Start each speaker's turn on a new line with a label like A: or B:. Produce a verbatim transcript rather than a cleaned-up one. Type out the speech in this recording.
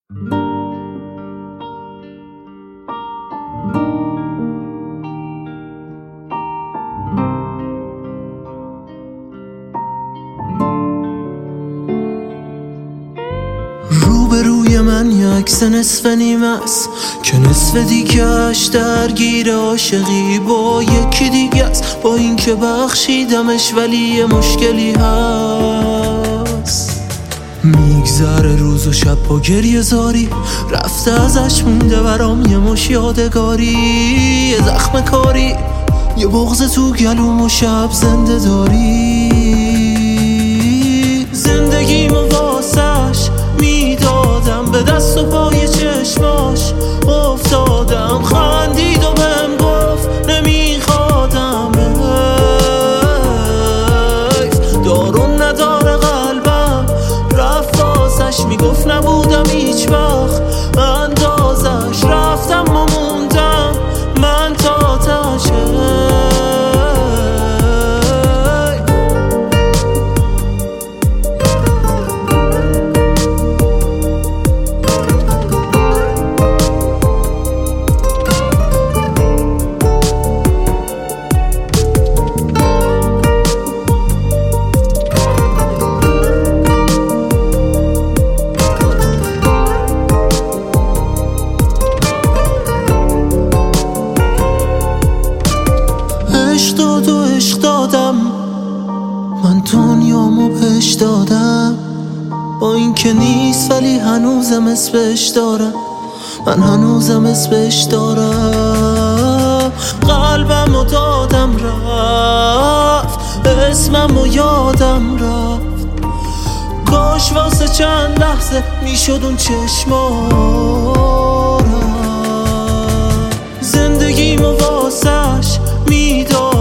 A: روبروی من یه عکس نصف نیمه است که نصف دیگه‌اش درگیر عاشقی با یکی دیگه است، با این که بخشیدمش ولی یه مشکلی هست. میگذره روز و شب با گریه زاری، رفته ازش مونده برام یه مش یادگاری، یه زخم کاری، یه بغض تو گلوم و شب زنده داری. زندگیمو واسش میدادم، به دست و پای چشماش افتادم، خندید و بهم گفت نمیخوادم، حیف دارون نداره قلبم، رفت واسش میگفت نبودم هیچ وقت اندازش، رفتم و موندم من تا تشه. عشق داد و عشق دادم، من دنیامو بهش دادم، با این که نیست ولی هنوزم اسمش دارم، من هنوزم اسمش دارم. قلبمو دادم رفت، اسممو یادم رفت، کاش واسه چند لحظه میشد اون چشمارم. زندگیمو واسش میدادم،